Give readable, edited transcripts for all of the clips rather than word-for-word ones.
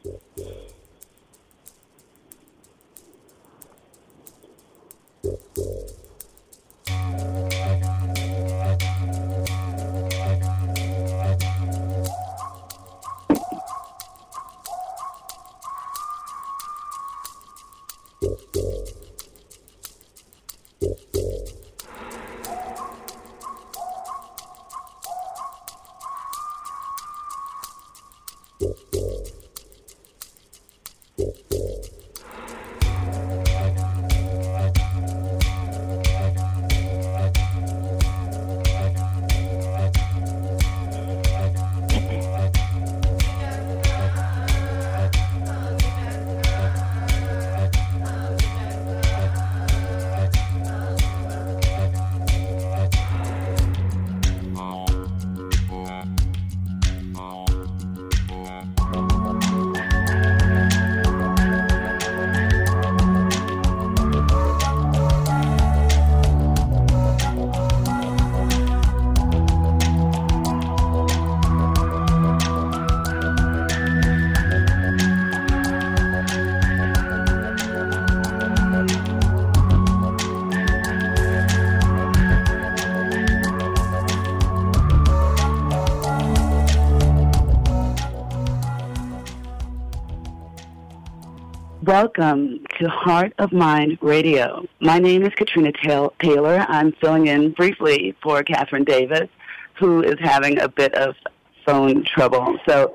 Welcome to Heart of Mind Radio. My name is Katrina Taylor. I'm filling in briefly for Catherine Davis, who is having a bit of phone trouble. So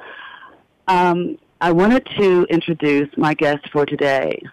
I wanted to introduce my guest for today.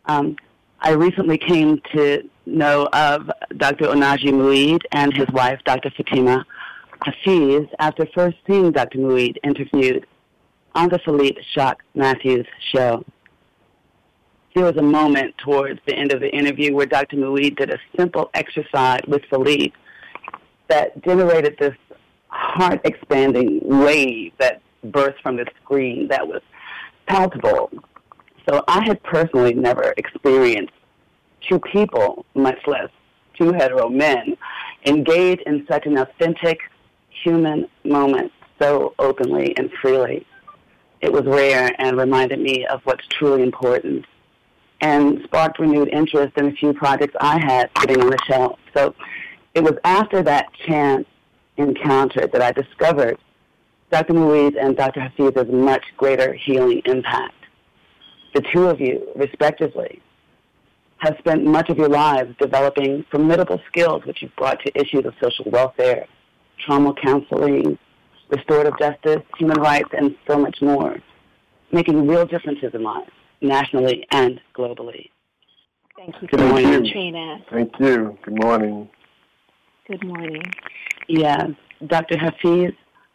I recently came to know of Dr. Onaji Muid and his wife, Dr. Fatima Hafiz, after first seeing Dr. Muid interviewed on the Philippe Jacques Matthews show. There was a moment towards the end of the interview where Dr. Muid did a simple exercise with Philippe that generated this heart-expanding wave that burst from the screen that was palpable. So I had personally never experienced two people, much less two hetero men, engage in such an authentic human moment so openly and freely. It was rare and reminded me of what's truly important, and sparked renewed interest in a few projects I had sitting on the shelf. So it was after that chance encounter that I discovered Dr. Muid and Dr. Hafiz's much greater healing impact. The two of you, respectively, have spent much of your lives developing formidable skills which you've brought to issues of social welfare, trauma counseling, restorative justice, human rights, and so much more, making real differences in lives, nationally and globally. Thank you. Good morning, Katrina. Thank you. Good morning. Good morning. Yes, Dr. Hafiz,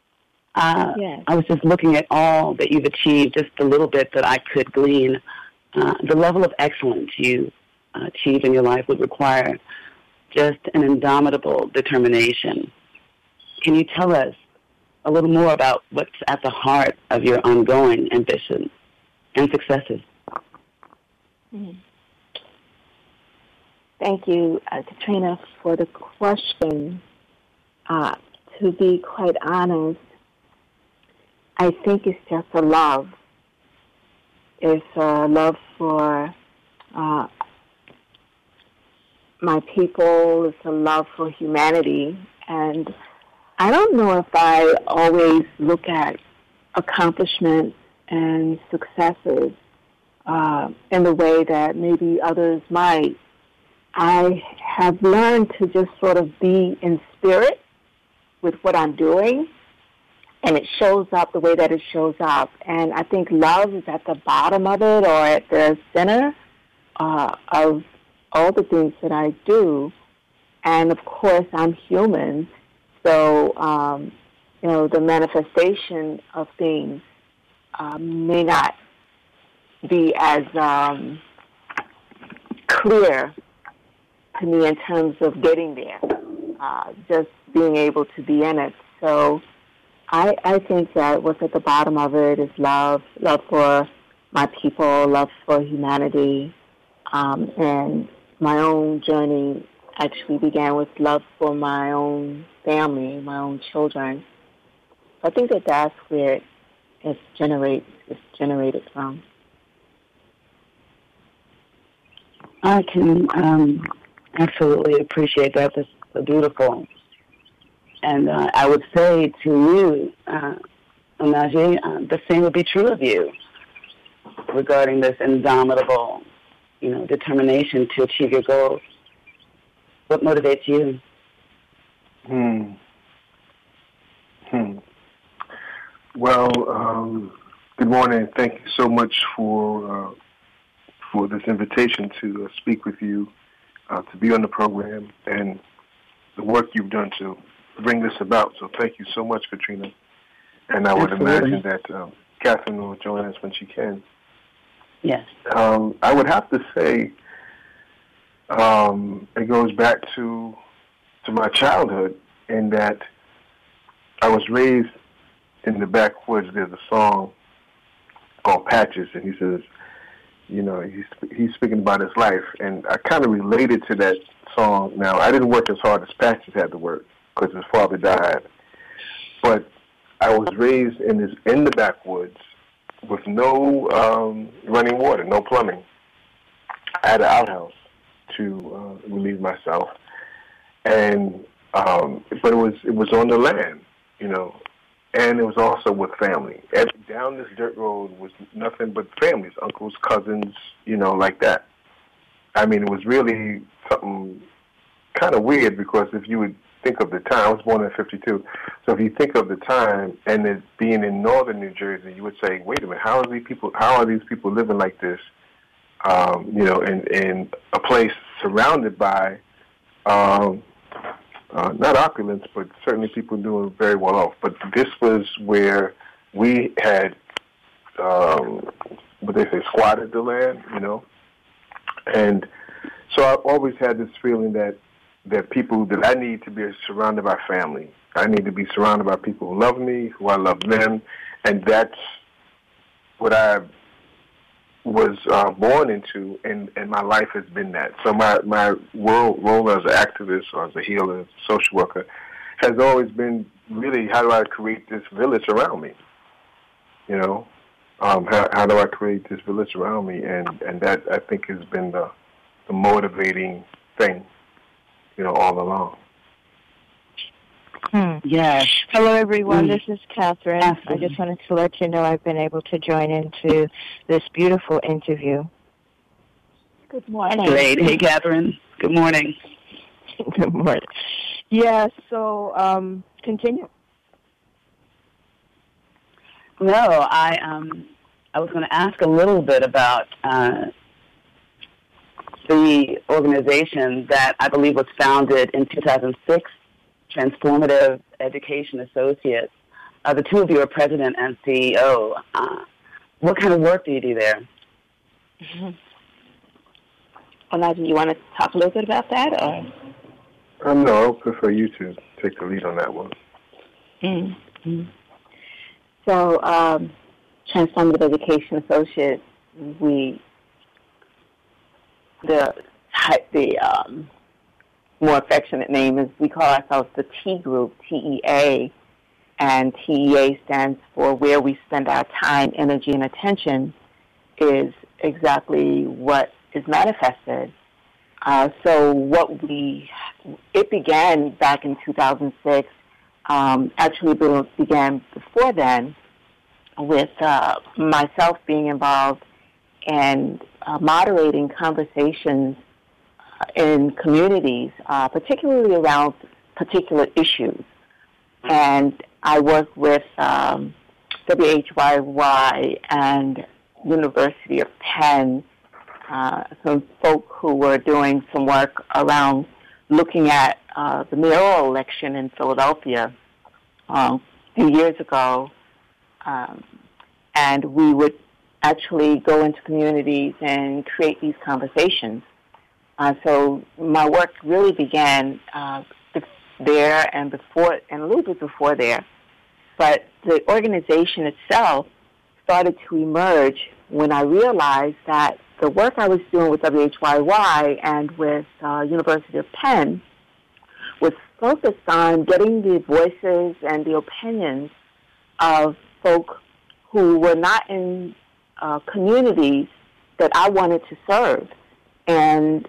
Yes. I was just looking at all that you've achieved, just a little bit that I could glean. The level of excellence you achieved in your life would require just an indomitable determination. Can you tell us a little more about what's at the heart of your ongoing ambitions and successes? Mm. Thank you, Katrina, for the question. To be quite honest, I think it's just a love. It's a love for my people. It's a love for humanity. And I don't know if I always look at accomplishments and successes in the way that maybe others might. I have learned to just sort of be in spirit with what I'm doing, and it shows up the way that it shows up. And I think love is at the bottom of it, or at the center of all the things that I do. And of course, I'm human, so the manifestation of things may not be as clear to me in terms of getting there, just being able to be in it. So I think that what's at the bottom of it is love for my people, love for humanity, and my own journey actually began with love for my own family, my own children. I think that that's where it's generated from. I can absolutely appreciate that. That's so beautiful. And I would say to you, Onaje, the same would be true of you regarding this indomitable, determination to achieve your goals. What motivates you? Well, good morning. Thank you so much for this invitation to speak with you, to be on the program, and the work you've done to bring this about. So thank you so much, Katrina. And I would imagine that Catherine will join us when she can. Yes. I would have to say it goes back to my childhood in that I was raised in the backwoods. There's a song called Patches, and he says, he's speaking about his life, and I kind of related to that song. Now, I didn't work as hard as Patches had to work because his father died, but I was raised in the backwoods with no running water, no plumbing. I had an outhouse to relieve myself, and but it was on the land, and it was also with family. And down this dirt road was nothing but families, uncles, cousins, like that. I mean, it was really something kind of weird because if you would think of the time, I was born in 52, so if you think of the time and it being in northern New Jersey, you would say, wait a minute, how are these people living like this, in a place surrounded by not opulence, but certainly people doing very well off. But this was where we had, what they say, squatted the land, And so I always had this feeling that I need to be surrounded by family. I need to be surrounded by people who love me, who I love them, and that's what I was born into, and my life has been that. So my role as an activist or as a healer, social worker, has always been really, how do I create this village around me? How do I create this village around me? And that, I think, has been the motivating thing, all along. Yes. Hello, everyone. This is Catherine. I just wanted to let you know I've been able to join into this beautiful interview. Good morning. Great. Hey, Catherine. Good morning. Good morning. Yeah, so continue. No, I was going to ask a little bit about the organization that I believe was founded in 2006, Transformative Education Associates. The two of you are president and CEO. What kind of work do you do there? Onaje, you want to talk a little bit about that? Or? No, I would prefer you to take the lead on that one. Mm-hmm. So, Transformative Education Associates, the more affectionate name is, we call ourselves the T Group, TEA, and TEA stands for Where We Spend Our Time, Energy, and Attention, is exactly what is manifested. It began back in 2006, actually began before then, with myself being involved in moderating conversations in communities, particularly around particular issues. And I work with WHYY and University of Penn, some folk who were doing some work around looking at the mayoral election in Philadelphia a few years ago. And we would actually go into communities and create these conversations. So my work really began there and before, and a little bit before there. But the organization itself started to emerge when I realized that the work I was doing with WHYY and with University of Penn was focused on getting the voices and the opinions of folk who were not in communities that I wanted to serve. And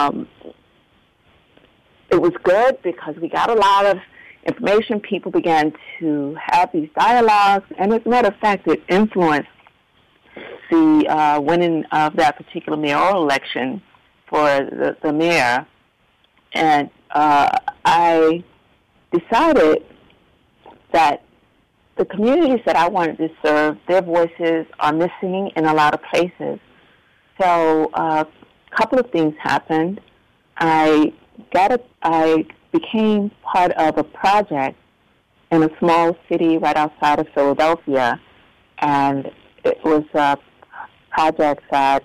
it was good because we got a lot of information. People began to have these dialogues, and as a matter of fact, it influenced the winning of that particular mayoral election for the mayor. And I decided that the communities that I wanted to serve, their voices are missing in a lot of places. So a couple of things happened. I became part of a project in a small city right outside of Philadelphia, and it was a project that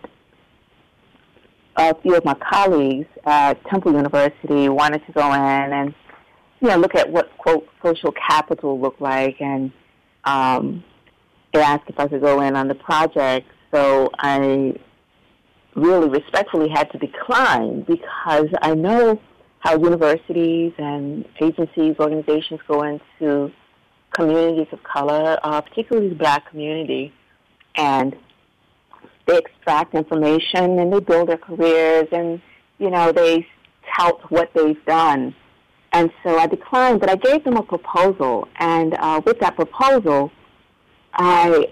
a few of my colleagues at Temple University wanted to go in and, look at what, quote, social capital looked like, and they asked if I could go in on the project. So I really respectfully had to decline because I know how universities and agencies, organizations go into communities of color, particularly the Black community, and they extract information and they build their careers and, they tout what they've done. And so I declined, but I gave them a proposal. And with that proposal, I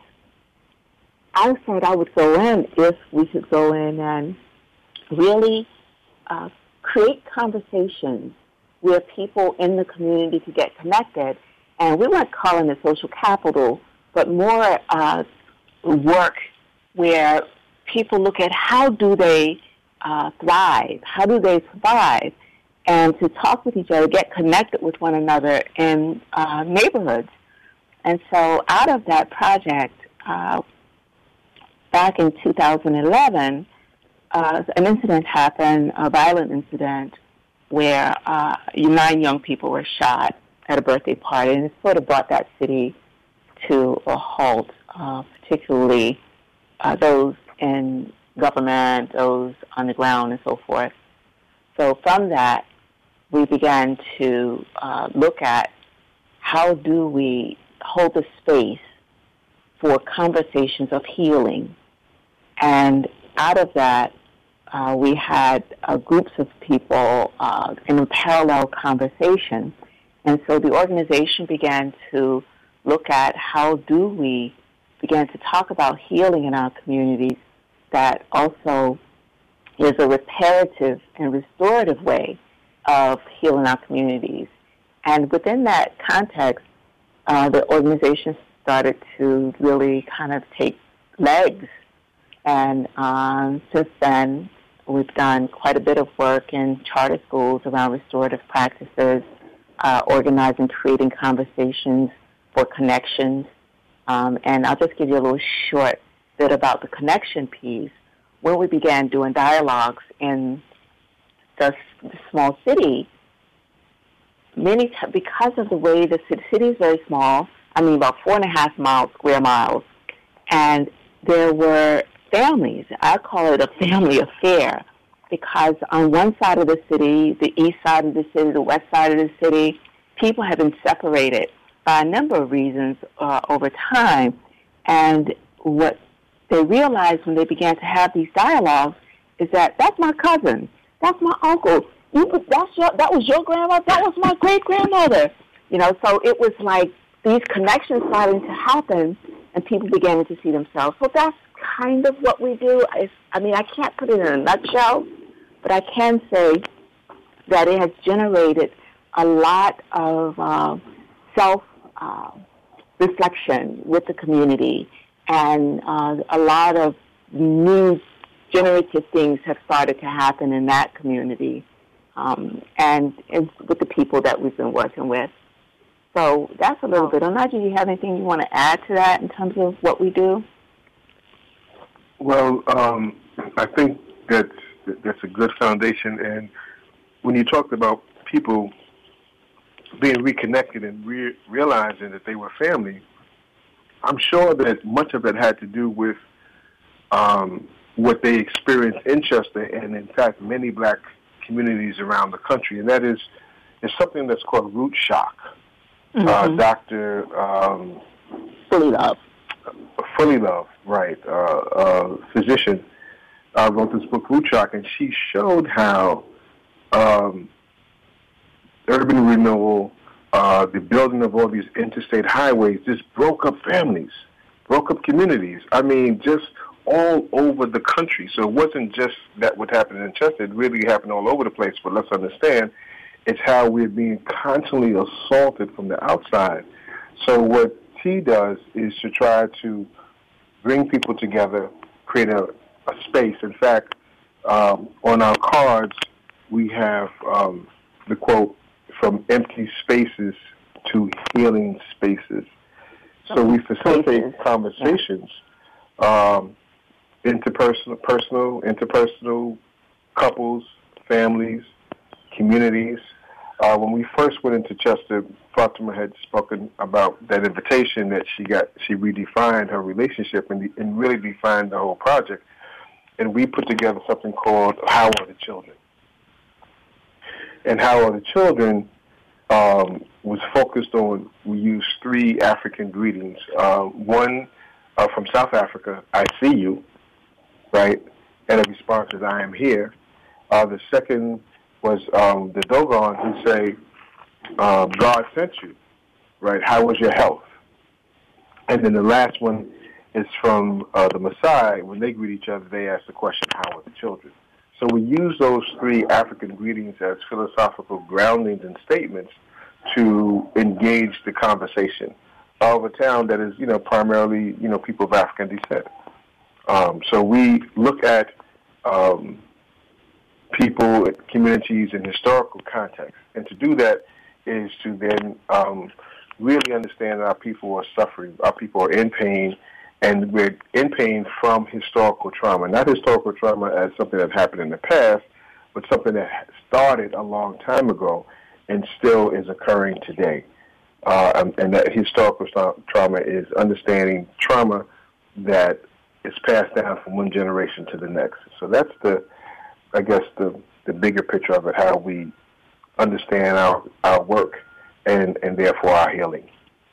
said I would go in if we could go in and really create conversations where people in the community could get connected. And we weren't calling it social capital, but more work where people look at how do they thrive, how do they survive, and to talk with each other, get connected with one another in neighborhoods. And so out of that project, back in 2011, an incident happened, a violent incident, where 9 young people were shot at a birthday party, and it sort of brought that city to a halt, particularly those in government, those on the ground, and so forth. So from that, we began to look at how do we hold the space for conversations of healing. And out of that, we had groups of people in a parallel conversation. And so the organization began to look at how do we begin to talk about healing in our communities that also is a reparative and restorative way of healing our communities. And within that context, the organization started to really kind of take legs. And since then, we've done quite a bit of work in charter schools around restorative practices, organizing, creating conversations for connections. And I'll just give you a little short bit about the connection piece. When we began doing dialogues in the small city, because of the way the city is very small, about 4.5 square miles, and there were families. I call it a family affair because on one side of the city, the east side of the city, the west side of the city, people have been separated by a number of reasons over time. And what they realized when they began to have these dialogues is that that's my cousin, that's my uncle, that was your grandmother, that was my great-grandmother. So it was like these connections starting to happen and people beginning to see themselves. So that's kind of what we do. I can't put it in a nutshell, but I can say that it has generated a lot of self-reflection with the community, and a lot of new generative things have started to happen in that community and with the people that we've been working with. So that's a little bit. Onaje, do you have anything you want to add to that in terms of what we do? Well, I think that's a good foundation. And when you talked about people being reconnected and realizing that they were family, I'm sure that much of it had to do with what they experienced in Chester and, in fact, many Black communities around the country. And that is something that's called root shock. Dr. Billy Love. Fully Love, right, physician, wrote this book, Root Shock, and she showed how urban renewal, the building of all these interstate highways just broke up families, broke up communities. I mean, just all over the country. So it wasn't just that what happened in Chester. It really happened all over the place. But let's understand, it's how we're being constantly assaulted from the outside. So what T does is to try to bring people together, create a space. In fact, on our cards, we have the quote, from empty spaces to healing spaces. So we facilitate conversations, interpersonal, couples, families, communities. When we first went into Chester, Fatima had spoken about that invitation that she got. She redefined her relationship and really defined the whole project. And we put together something called How Are the Children? And How Are the Children was focused on, we used 3 African greetings. One from South Africa, I see you, right? And a response is, I am here. The second was the Dogon, who say, God sent you, right? How was your health? And then the last one is from the Maasai. When they greet each other, they ask the question, how are the children? So we use those 3 African greetings as philosophical groundings and statements to engage the conversation of a town that is, primarily, people of African descent. So we look at people, communities, in historical context. And to do that is to then really understand our people are suffering, our people are in pain, and we're in pain from historical trauma. Not historical trauma as something that happened in the past, but something that started a long time ago and still is occurring today. And that historical trauma is understanding trauma that is passed down from one generation to the next. So that's the bigger picture of it, how we understand our work and therefore our healing.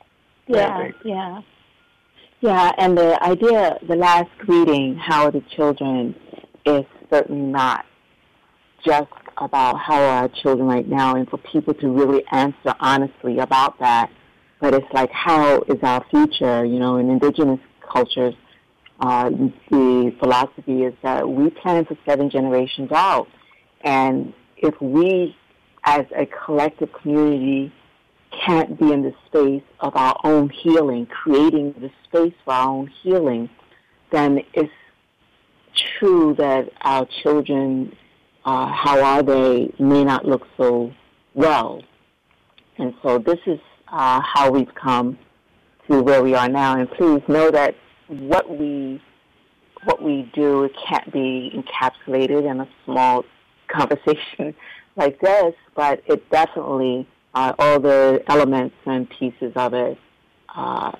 Yeah, and the idea, the last greeting, How Are the Children, is certainly not just about how are our children right now, and for people to really answer honestly about that, but it's like, how is our future? In indigenous cultures, the philosophy is that we plan for 7 generations out, and if we, as a collective community, can't be in the space of our own healing, creating the space for our own healing, then it's true that our children, how are they, may not look so well. And so this is how we've come to where we are now. And please know that what we do, it can't be encapsulated in a small conversation like this, but it definitely, all the elements and pieces of it are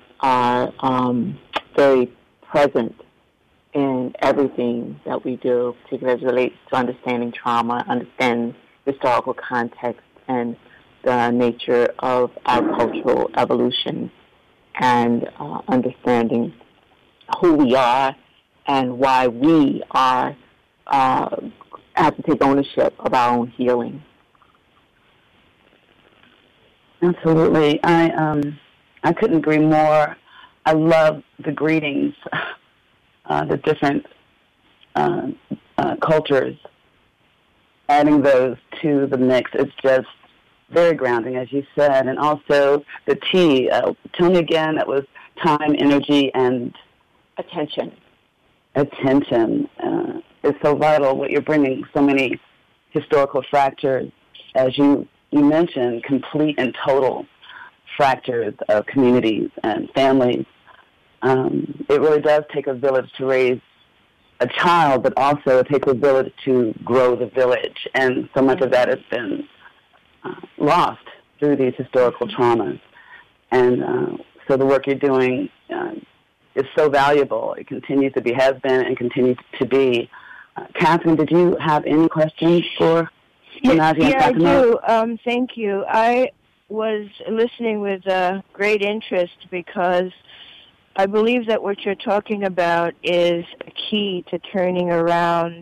very present in everything that we do, particularly as it relates to understanding trauma, understanding historical context, and the nature of our cultural evolution, and understanding who we are and why we are have to take ownership of our own healing. Absolutely. I couldn't agree more. I love the greetings, the different cultures. Adding those to the mix is just very grounding, as you said. And also the T. Tell me again, that was time, energy, and attention. Attention is so vital. What you're bringing, so many historical fractures, as you mentioned, complete and total fractures of communities and families. It really does take a village to raise a child, but also it takes a village to grow the village. And so much of that has been lost through these historical traumas. And so the work you're doing is so valuable. It continues to be, has been, and continues to be. Catherine, did you have any questions for Nadia? Yeah, I do. Thank you. I was listening with great interest because I believe that what you're talking about is a key to turning around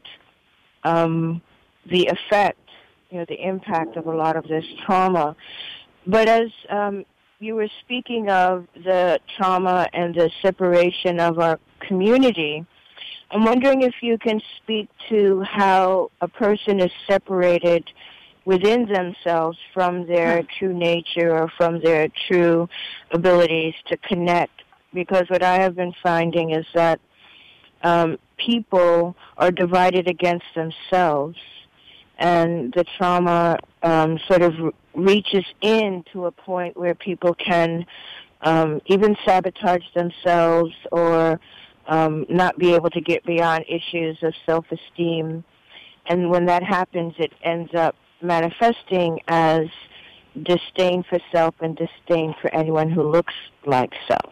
the effect, the impact of a lot of this trauma. But as you were speaking of the trauma and the separation of our community, I'm wondering if you can speak to how a person is separated within themselves from their true nature or from their true abilities to connect. Because what I have been finding is that people are divided against themselves, and the trauma sort of reaches in to a point where people can even sabotage themselves or not be able to get beyond issues of self-esteem. And when that happens, it ends up manifesting as disdain for self and disdain for anyone who looks like self.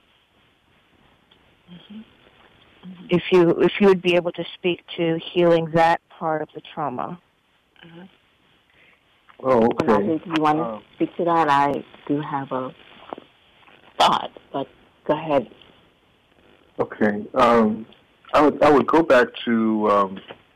Mm-hmm. If you would be able to speak to healing that part of the trauma. Mm-hmm. Oh, okay. Do you want to speak to that? I do have a thought, but go ahead. Okay. I would go back to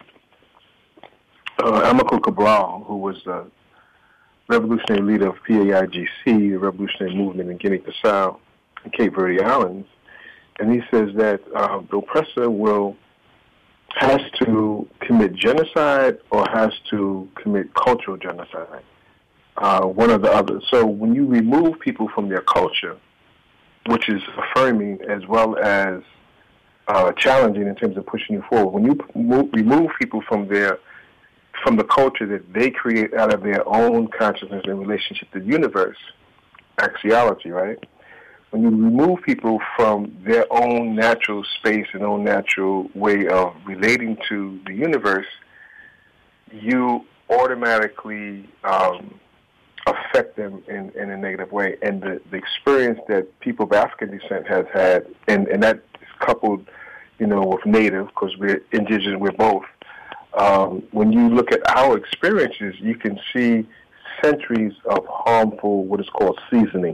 Amilcar Cabral, who was the revolutionary leader of PAIGC, the revolutionary movement in Guinea-Bissau and Cape Verde Islands. And he says that the oppressor has to commit genocide or has to commit cultural genocide, one or the other. So when you remove people from their culture, which is affirming as well as challenging in terms of pushing you forward, when you remove people from the culture that they create out of their own consciousness in relationship to the universe, axiology, right? When you remove people from their own natural space and own natural way of relating to the universe, you automatically affect them in a negative way. And the experience that people of African descent has had, and that is coupled, with Native, because we're indigenous, we're both. When you look at our experiences, you can see centuries of harmful, what is called seasoning.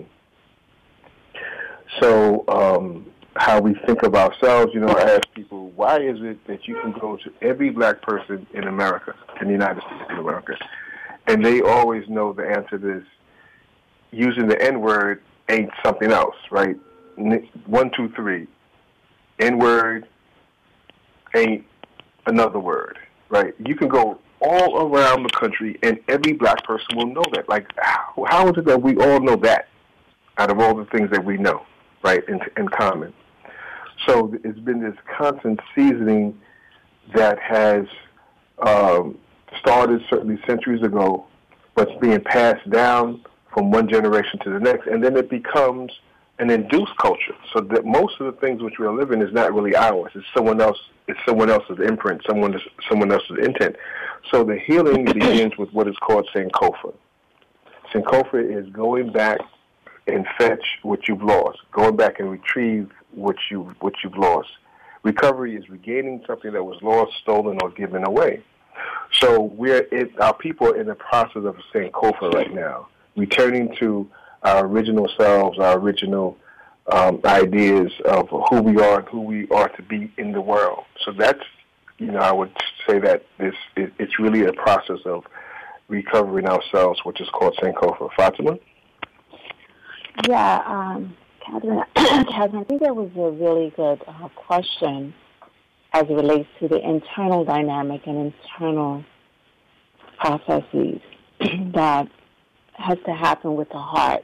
So how we think of ourselves, I ask people, why is it that you can go to every black person in America, in the United States of America, and they always know the answer to this, using the N-word ain't something else, right? 1, 2, 3. N-word ain't another word, right? You can go all around the country and every black person will know that. Like, how is it that we all know that out of all the things that we know, right, in common? So it's been this constant seasoning that has started certainly centuries ago, but it's being passed down from one generation to the next, and then it becomes an induced culture. So that most of the things which we are living is not really ours. It's someone else. It's someone else's imprint, someone else's intent. So the healing begins with what is called Sankofa. Sankofa is going back and fetch what you've lost, going back and retrieve what you've lost. Recovery is regaining something that was lost, stolen, or given away. So our people are in the process of Sankofa right now, returning to our original selves, our original ideas of who we are and who we are to be in the world. So that's, I would say that it's really a process of recovering ourselves, which is called Sankofa. Fatima? Yeah, Catherine, I think that was a really good question as it relates to the internal dynamic and internal processes that has to happen with the heart.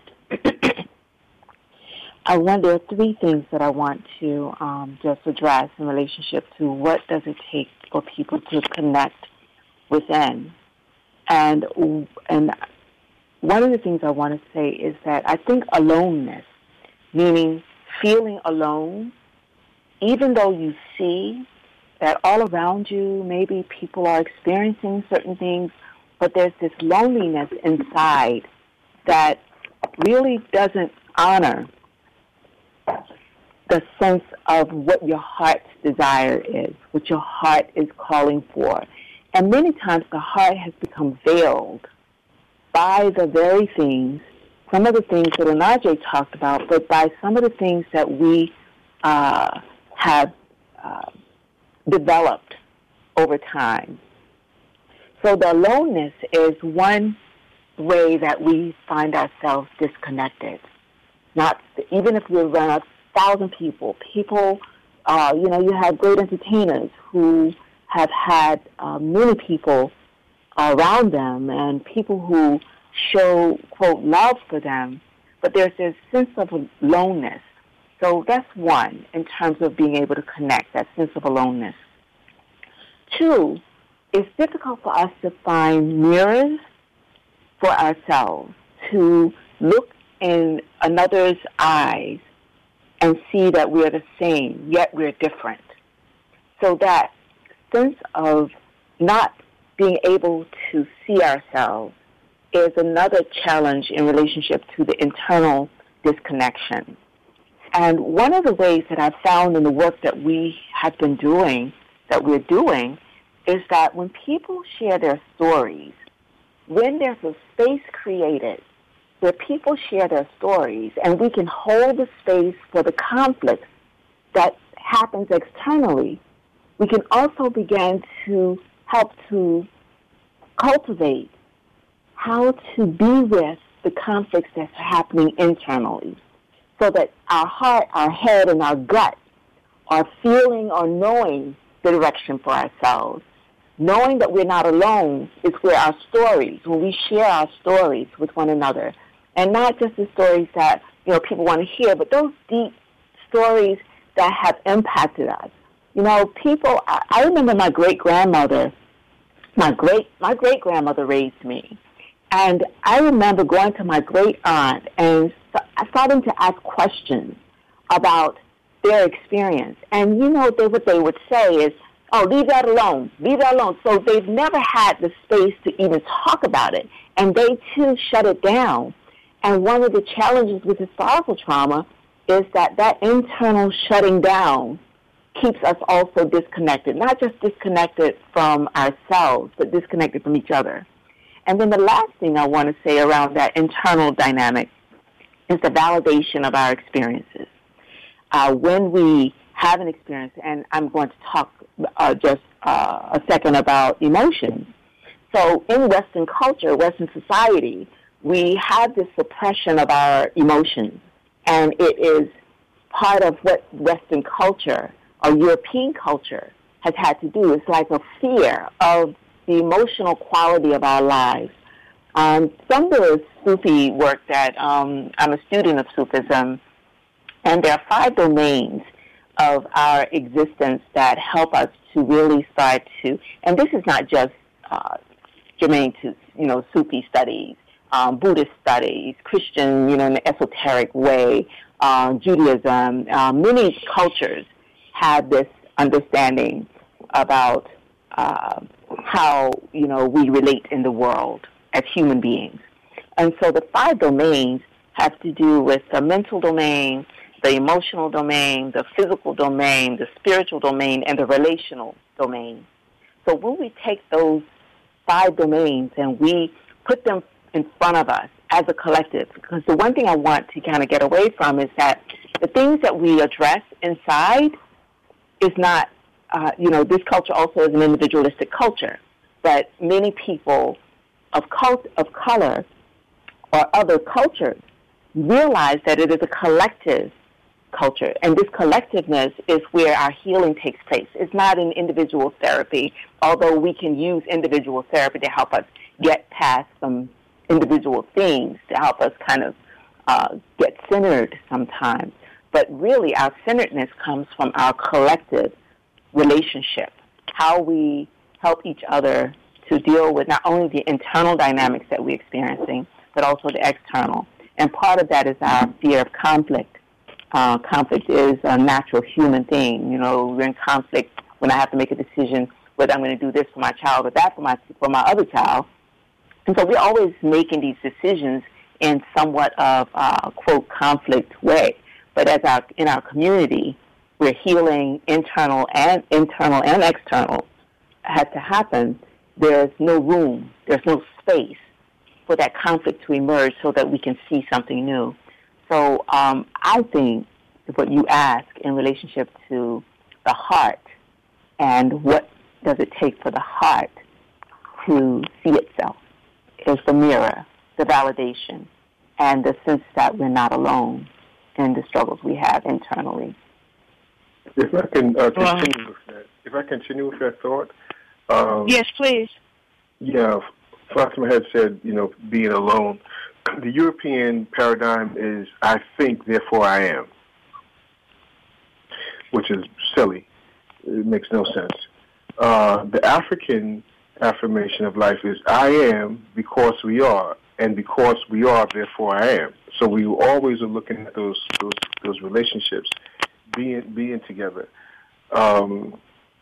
There are 3 things that I want to just address in relationship to what does it take for people to connect within. And one of the things I want to say is that I think aloneness, meaning feeling alone, even though you see that all around you, maybe people are experiencing certain things, but there's this loneliness inside that really doesn't honor the sense of what your heart's desire is, what your heart is calling for. And many times the heart has become veiled by the very things, some of the things that Onaje talked about, but by some of the things that we have developed over time. So the aloneness is one way that we find ourselves disconnected. Not even if we're around 1,000 people. You have great entertainers who have had many people around them and people who show, quote, love for them, but there's this sense of aloneness. So that's one in terms of being able to connect, that sense of aloneness. Two, it's difficult for us to find mirrors for ourselves, to look in another's eyes and see that we're the same, yet we're different. So that sense of not being able to see ourselves is another challenge in relationship to the internal disconnection. And one of the ways that I've found in the work that we have been doing, that we're doing, is that when people share their stories, when there's a space created where people share their stories and we can hold the space for the conflict that happens externally, we can also begin to help to cultivate how to be with the conflicts that's happening internally, so that our heart, our head, and our gut are feeling or knowing the direction for ourselves. Knowing that we're not alone is where our stories, when we share our stories with one another, and not just the stories that people want to hear, but those deep stories that have impacted us. People. I remember my great-grandmother. My great-grandmother raised me, and I remember going to my great-aunt and starting to ask questions about their experience. And what they would say is, "Oh, leave that alone. Leave that alone." So they've never had the space to even talk about it, and they too shut it down. And one of the challenges with historical trauma is that internal shutting down keeps us also disconnected, not just disconnected from ourselves, but disconnected from each other. And then the last thing I want to say around that internal dynamic is the validation of our experiences. When we have an experience, and I'm going to talk just a second about emotions. So in Western culture, Western society, we have this suppression of our emotions, and it is part of what Western culture or European culture has had to do. It's like a fear of the emotional quality of our lives. Some of the Sufi work that I'm a student of Sufism, and there are 5 domains of our existence that help us to really start to, and this is not just germane to, Sufi studies, Buddhist studies, Christian, in an esoteric way, Judaism. Many cultures have this understanding about how, we relate in the world as human beings. And so the 5 domains have to do with the mental domain, the emotional domain, the physical domain, the spiritual domain, and the relational domain. So when we take those 5 domains and we put them in front of us as a collective, because the one thing I want to kind of get away from is that the things that we address inside is not, this culture also is an individualistic culture, but many people of color or other cultures realize that it is a collective culture, and this collectiveness is where our healing takes place. It's not an individual therapy, although we can use individual therapy to help us get past some individual things, to help us kind of get centered sometimes. But really, our centeredness comes from our collective relationship, how we help each other to deal with not only the internal dynamics that we're experiencing, but also the external. And part of that is our fear of conflict. Conflict is a natural human thing. We're in conflict when I have to make a decision whether I'm going to do this for my child or that for my other child. And so we're always making these decisions in somewhat of a, quote, conflict way. But in our community, where healing internal and external has to happen, there's no room, there's no space for that conflict to emerge so that we can see something new. So I think the what you ask in relationship to the heart and what does it take for the heart to see itself is the mirror, the validation, and the sense that we're not alone in the struggles we have internally. If I can continue with that thought. Yes, please. Yeah, Fatima had said, being alone. The European paradigm is, I think, therefore I am, which is silly. It makes no sense. The African affirmation of life is, I am because we are, and because we are, therefore I am. So we always are looking at those relationships, being together. And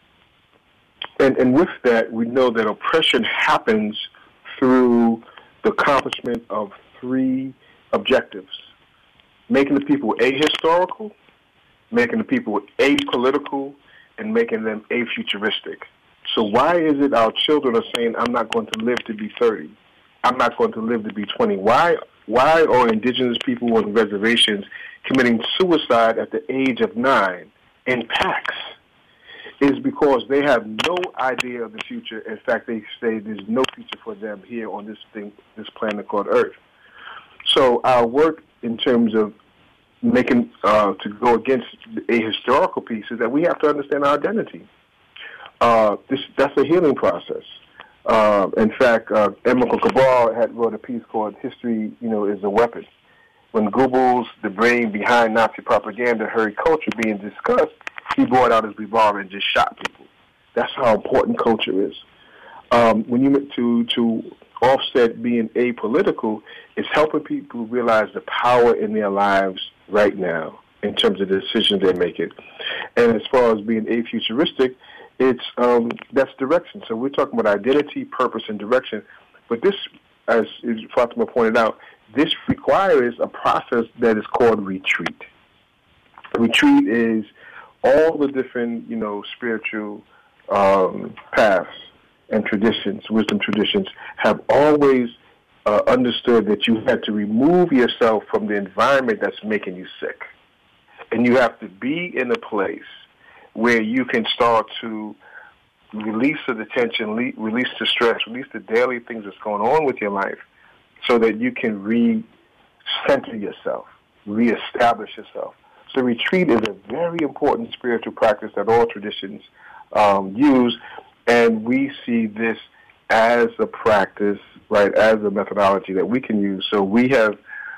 with that, we know that oppression happens through the accomplishment of three objectives: making the people ahistorical, making the people apolitical, and making them afuturistic. So why is it our children are saying, I'm not going to live to be 30. I'm not going to live to be 20. Why are indigenous people on reservations committing suicide at the age of 9 in packs? Is because they have no idea of the future. In fact, they say there's no future for them here on this planet called Earth. So our work in terms of making to go against a historical piece is that we have to understand our identity. That's a healing process. In fact, Emma Cabral had wrote a piece called "History, is a Weapon." When Goebbels, the brain behind Nazi propaganda, heard culture being discussed, he brought out his revolver and just shot people. That's how important culture is. When you to offset being apolitical, it's helping people realize the power in their lives right now in terms of the decisions they're making. And as far as being afuturistic, it's that's direction. So we're talking about identity, purpose, and direction. But this, as Fatima pointed out, this requires a process that is called retreat. Retreat is all the different, spiritual paths and traditions, wisdom traditions, have always understood that you had to remove yourself from the environment that's making you sick. And you have to be in a place where you can start to release the tension, release the stress, release the daily things that's going on with your life so that you can recenter yourself, reestablish yourself. So retreat is a very important spiritual practice that all traditions use, and we see this as a practice, right, as a methodology that we can use. So we have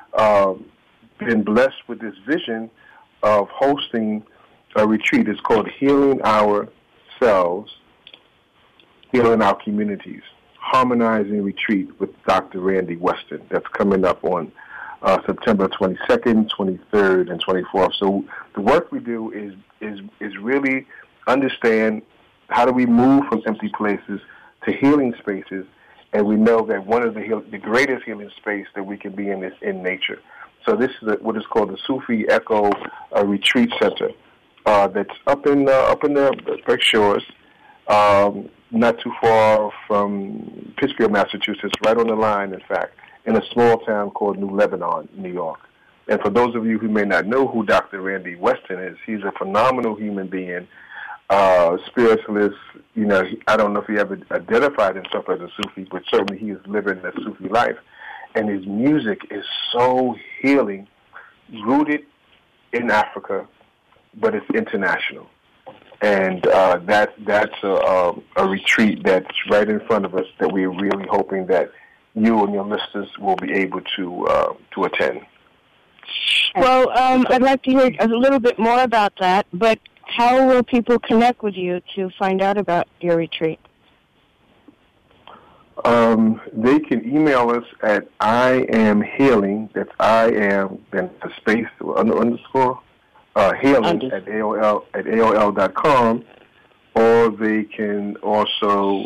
been blessed with this vision of hosting a retreat. It's called Healing Ourselves, Healing Our Communities, Harmonizing Retreat with Dr. Randy Weston. That's coming up on September 22nd, 23rd, and 24th. So the work we do is really understand how do we move from empty places to healing spaces, and we know that one of the greatest healing space that we can be in is in nature. So this is what is called the Sufi Echo Retreat Center that's up in the Berkshire Shores, not too far from Pittsfield, Massachusetts, right on the line, in fact, in a small town called New Lebanon, New York. And for those of you who may not know who Dr. Randy Weston is, he's a phenomenal human being, spiritualist. I don't know if he ever identified himself as a Sufi, but certainly he is living a Sufi life. And his music is so healing, rooted in Africa, but it's international. And that's a retreat that's right in front of us that we're really hoping that you and your listeners will be able to attend. Well, I'd like to hear a little bit more about that, but how will people connect with you to find out about your retreat? They can email us at IamHealing, that's I am, then a space, underscore, healing at AOL.com, or they can also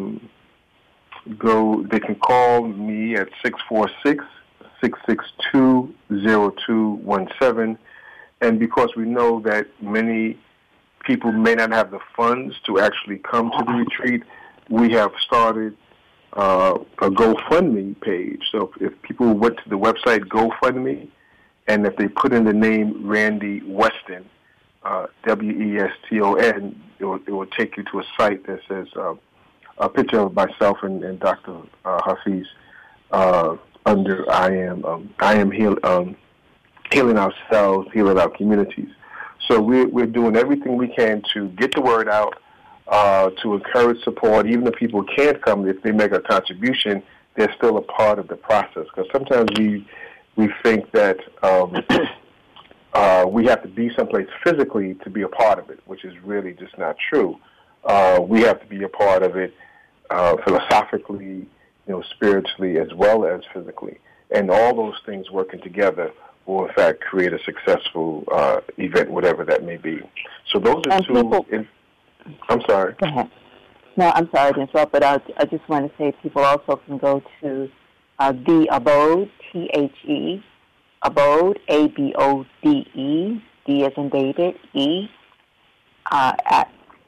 they can call me at 646-662-0217, and because we know that many people may not have the funds to actually come to the retreat, we have started a GoFundMe page. So if people went to the website GoFundMe and if they put in the name Randy Weston, Weston, it will take you to a site that says a picture of myself and Dr. Hafiz under I am healing ourselves, healing our communities. So we're doing everything we can to get the word out, to encourage support. Even if people can't come, if they make a contribution, they're still a part of the process. Because sometimes we think that we have to be someplace physically to be a part of it, which is really just not true. We have to be a part of it philosophically, spiritually, as well as physically. And all those things working together will, in fact, create a successful event, whatever that may be. So those are two... I'm sorry. Go ahead. No, I'm sorry to interrupt, but I just want to say people also can go to The Abode, THE, Abode, ABODE, D as in David, E, at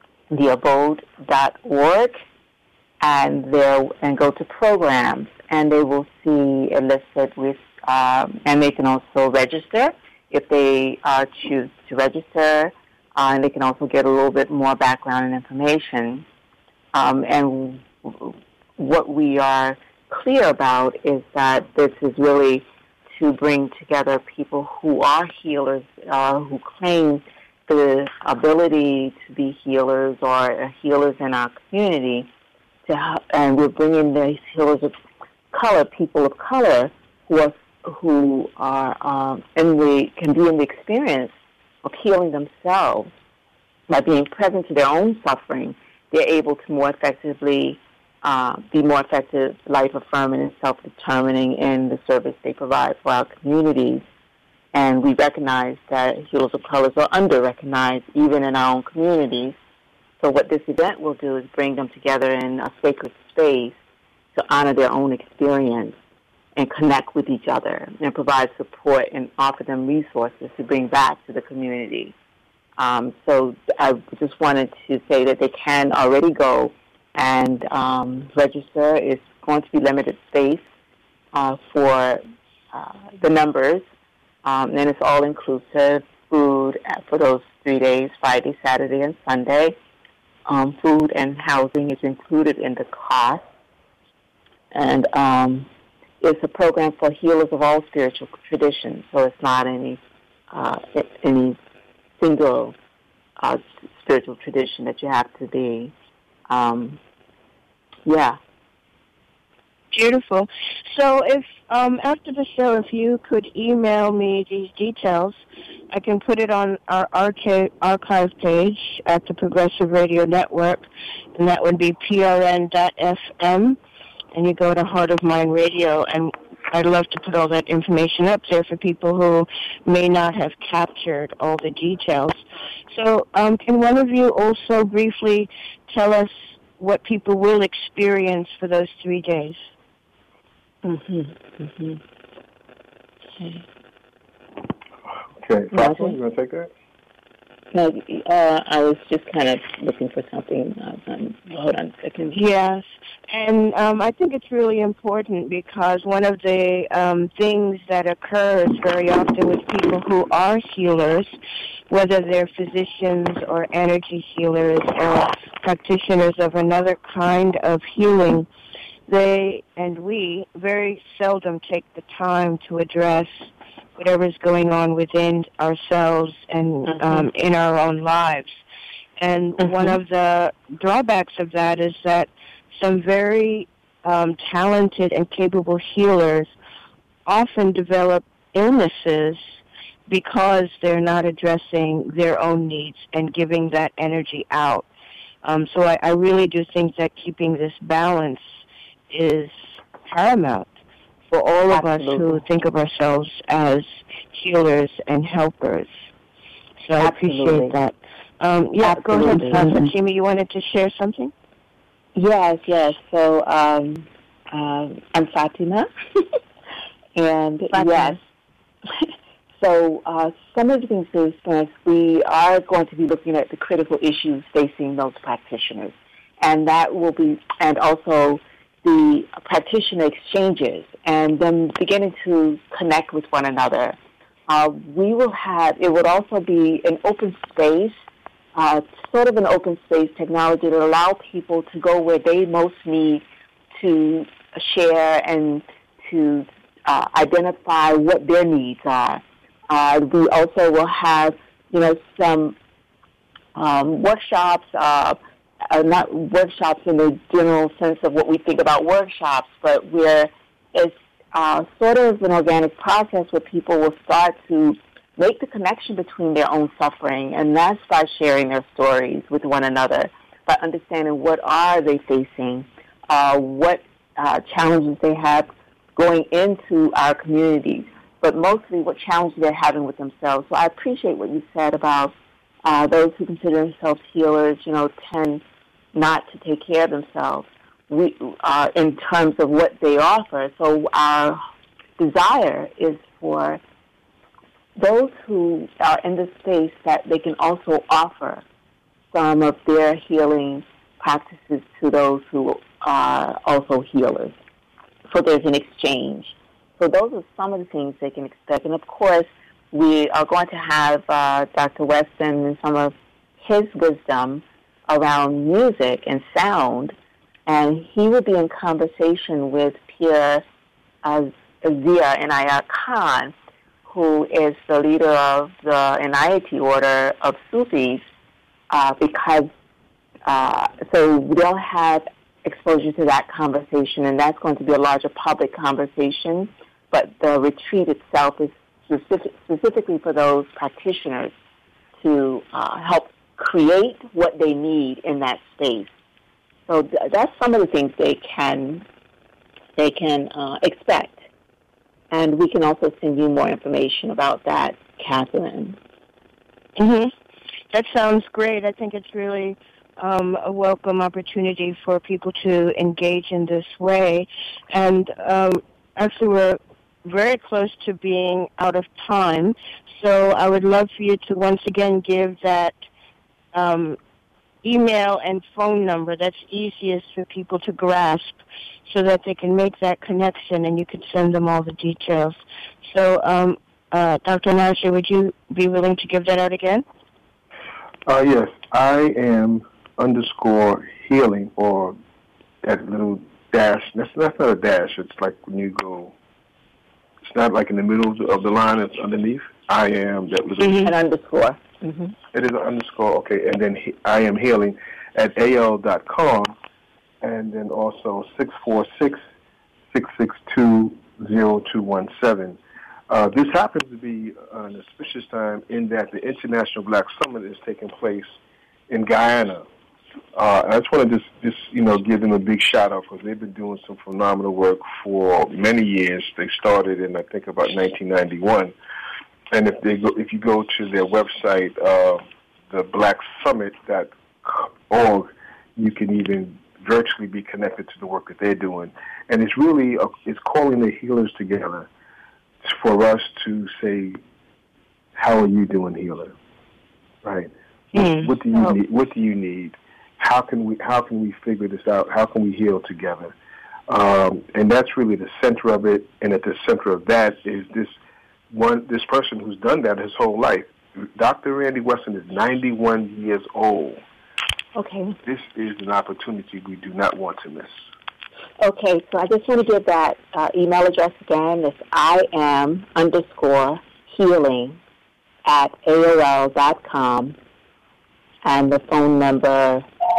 theabode.org, and go to programs, and they will see a listed with, and they can also register if they choose to register, and they can also get a little bit more background and information. And what we are clear about is that this is really to bring together people who are healers, who claim the ability to be healers or healers in our community, and we're bringing these healers of color, people of color, who are can be in the experience of healing themselves by being present to their own suffering. They're able to more effectively be more effective, life-affirming, and self-determining in the service they provide for our communities. And we recognize that healers of colors are under-recognized even in our own communities. So what this event will do is bring them together in a sacred space to honor their own experience and connect with each other and provide support and offer them resources to bring back to the community. So I just wanted to say that they can already go and register. It's going to be limited space for the numbers, and it's all-inclusive food for those 3 days, Friday, Saturday, and Sunday. Food and housing is included in the cost. And it's a program for healers of all spiritual traditions, so it's not any single spiritual tradition that you have to be. Yeah. Beautiful. So if after the show, if you could email me these details, I can put it on our archive page at the Progressive Radio Network, and that would be prn.fm, and you go to Heart of Mind Radio, and I'd love to put all that information up there for people who may not have captured all the details. So can one of you also briefly tell us what people will experience for those 3 days? Okay. Fatima, you want to take that? No, I was just kind of looking for something. Hold on a second. Yes, and I think it's really important because one of the things that occurs very often with people who are healers, whether they're physicians or energy healers or practitioners of another kind of healing, they and we very seldom take the time to address whatever's going on within ourselves and in our own lives. And one of the drawbacks of that is that some very talented and capable healers often develop illnesses because they're not addressing their own needs and giving that energy out. So I really do think that keeping this balance is paramount for all of us who think of ourselves as healers and helpers. So I appreciate that. Yeah, go ahead, Fatima. You wanted to share something? Yes. So I'm Fatima. And yes. So some of the things we experience, we are going to be looking at the critical issues facing those practitioners. And that will be, and also the practitioner exchanges and them beginning to connect with one another it would also be an open space, sort of an open space technology that allow people to go where they most need to share and to identify what their needs are. We also will have, some workshops, not workshops in the general sense of what we think about workshops, but where it's sort of an organic process where people will start to make the connection between their own suffering and then start sharing their stories with one another by understanding what are they facing, what challenges they have going into our communities, but mostly what challenges they're having with themselves. So I appreciate what you said about those who consider themselves healers, tend not to take care of themselves in terms of what they offer. So our desire is for those who are in this space that they can also offer some of their healing practices to those who are also healers. So there's an exchange. So those are some of the things they can expect. And, of course, we are going to have Dr. Weston and some of his wisdom around music and sound, and he will be in conversation with Pierre Zia Inayat Khan, who is the leader of the Inayati order of Sufis, because so they'll have exposure to that conversation, and that's going to be a larger public conversation, but the retreat itself is specifically for those practitioners to help create what they need in that space. So that's some of the things they can expect. And we can also send you more information about that, Catherine. Mm-hmm. That sounds great. I think it's really a welcome opportunity for people to engage in this way. And actually, we're very close to being out of time. So I would love for you to once again give that email and phone number that's easiest for people to grasp so that they can make that connection and you can send them all the details. So, Dr. Nasir, would you be willing to give that out again? Yes, I am _healing, or that little dash. That's not a dash. It's like when you go, it's not like in the middle of the line, it's underneath. I am that little. Mm-hmm. An underscore. Mm-hmm. It is an underscore, okay. And then I am healing at AL.com, and then also 646-662-0217. This happens to be an auspicious time in that the International Black Summit is taking place in Guyana. I just want to just give them a big shout out because they've been doing some phenomenal work for many years. They started in I think about 1991, and if you go to their website, theblacksummit.org, you can even virtually be connected to the work that they're doing, and it's really it's calling the healers together for us to say, how are you doing, healer? Right? What do you need? What do you need? How can we figure this out? How can we heal together? And that's really the center of it. And at the center of that is this person who's done that his whole life. Dr. Randy Weston is 91 years old. Okay. This is an opportunity we do not want to miss. Okay, so I just want to give that email address again. It's IAM_healing@AOL.com, and the phone number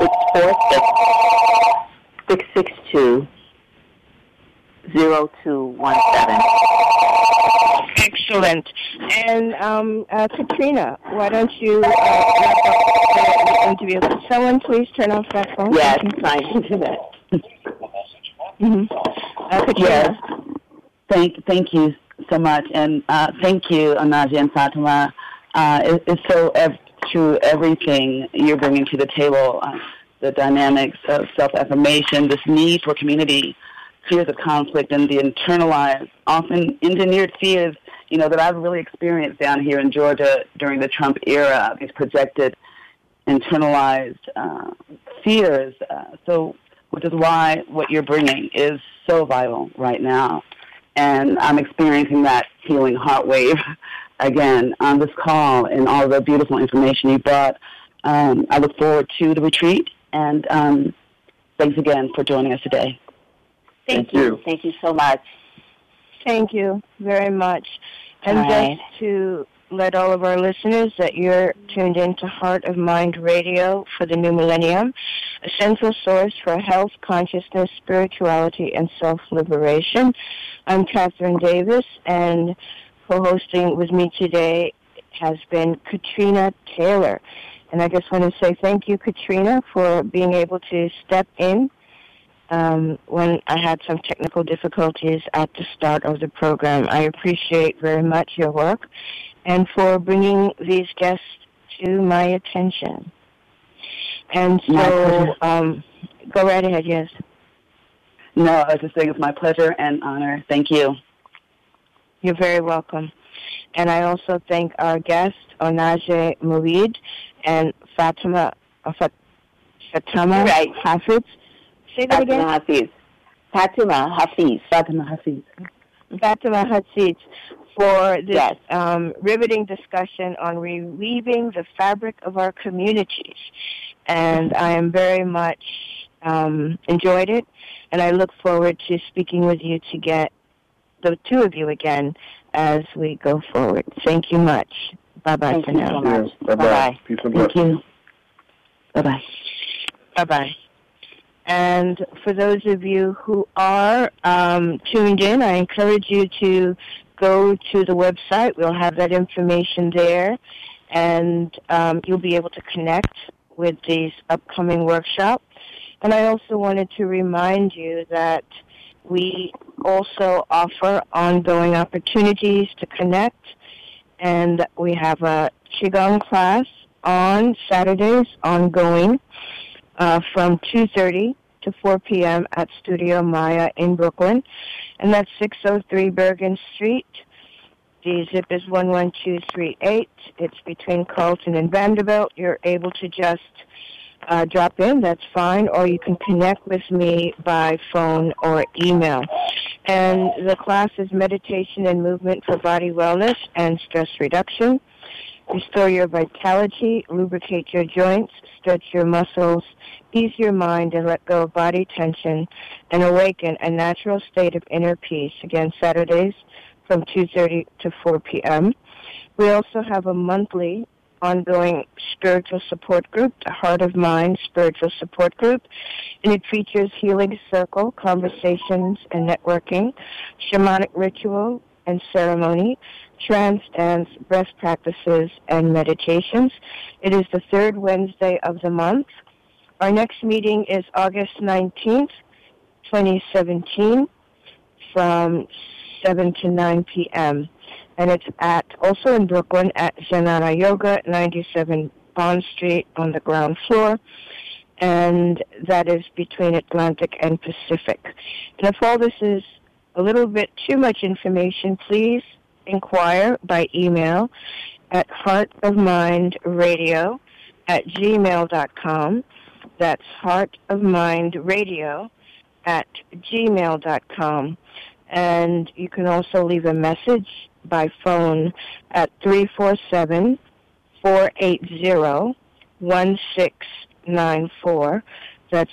646-662-0217. Excellent. And Katrina, why don't you wrap up the interview? Could someone please turn off that phone? Yes, my internet. Mm-hmm. Yes. Thank you so much, and thank you, Anaji and Fatima. It's so true, everything you're bringing to the table, the dynamics of self-affirmation, this need for community, fears of conflict, and the internalized, often engineered fears, that I've really experienced down here in Georgia during the Trump era, these projected, internalized fears. Which is why what you're bringing is so vital right now. And I'm experiencing that healing heart wave again on this call and all the beautiful information you brought. I look forward to the retreat, and thanks again for joining us today. Thank you. Thank you so much. Thank you very much. And just to let all of our listeners that you're tuned in to Heart of Mind Radio for the new millennium, a central source for health, consciousness, spirituality, and self-liberation. I'm Catherine Davis, and co-hosting with me today has been Katrina Taylor. And I just want to say thank you, Katrina, for being able to step in when I had some technical difficulties at the start of the program. I appreciate very much your work and for bringing these guests to my attention. And so, go right ahead, yes. No, I was just saying it's my pleasure and honor. Thank you. You're very welcome. And I also thank our guests, Onaje Murid and Fatima Hafiz. Say that again? Fatima Hafiz. Fatima Hafiz, for this riveting discussion on reweaving the fabric of our communities. And I am very much enjoyed it, and I look forward to speaking with you to get the two of you again as we go forward. Thank you much. Bye-bye for now. So much. Bye-bye. Peace and blessings. Thank you. Bye-bye. Bye-bye. And for those of you who are tuned in, I encourage you to go to the website. We'll have that information there, and you'll be able to connect with these upcoming workshops. And I also wanted to remind you that we also offer ongoing opportunities to connect, and we have a Qigong class on Saturdays ongoing from 2:30 to 4 p.m. at Studio Maya in Brooklyn, and that's 603 Bergen Street. The zip is 11238. It's between Carlton and Vanderbilt. You're able to just drop in, that's fine, or you can connect with me by phone or email. And the class is meditation and movement for body wellness and stress reduction. Restore your vitality, lubricate your joints, stretch your muscles, ease your mind, and let go of body tension, and awaken a natural state of inner peace. Again, Saturdays from 2:30 to 4 p.m. We also have a monthly ongoing spiritual support group, the Heart of Mind Spiritual Support Group, and it features healing circle, conversations and networking, shamanic ritual and ceremony, trance dance, breath practices, and meditations. It is the third Wednesday of the month. Our next meeting is August 19th, 2017, from 7 to 9 p.m., and it's also in Brooklyn at Janana Yoga, 97 Bond Street on the ground floor, and that is between Atlantic and Pacific. And if all this is a little bit too much information, please inquire by email at heartofmindradio@gmail.com. That's heartofmindradio@gmail.com. And you can also leave a message by phone at 347-480-1694. That's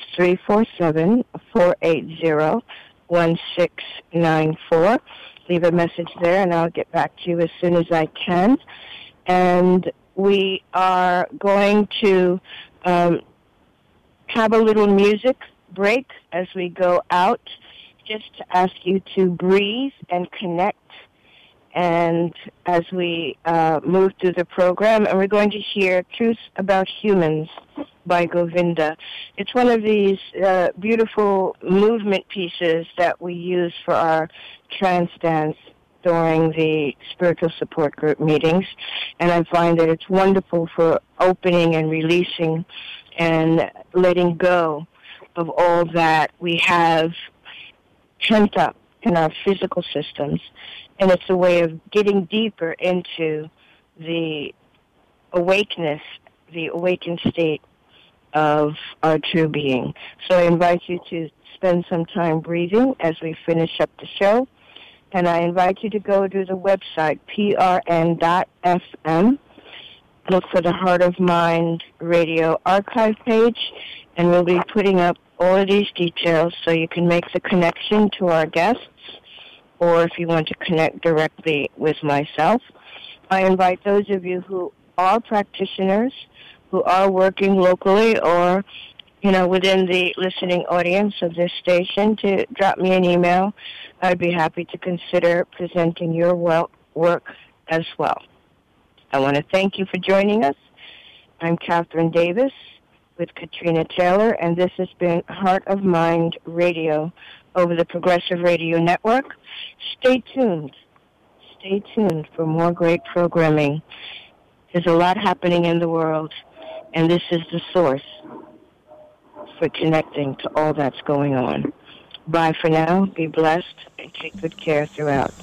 347-480-1694. Leave a message there, and I'll get back to you as soon as I can. And we are going to have a little music break as we go out, just to ask you to breathe and connect. And as we move through the program, and we're going to hear Truth About Humans by Govinda. It's one of these beautiful movement pieces that we use for our trance dance during the spiritual support group meetings. And I find that it's wonderful for opening and releasing and letting go of all that we have pent up in our physical systems. And it's a way of getting deeper into the awakeness, the awakened state of our true being. So I invite you to spend some time breathing as we finish up the show. And I invite you to go to the website, prn.fm. Look for the Heart of Mind Radio archive page, and we'll be putting up all of these details so you can make the connection to our guests, or if you want to connect directly with myself. I invite those of you who are practitioners, who are working locally or, within the listening audience of this station, to drop me an email. I'd be happy to consider presenting your work as well. I want to thank you for joining us. I'm Catherine Davis with Katrina Taylor, and this has been Heart of Mind Radio over the Progressive Radio Network. Stay tuned. Stay tuned for more great programming. There's a lot happening in the world, and this is the source for connecting to all that's going on. Bye for now. Be blessed, and take good care throughout.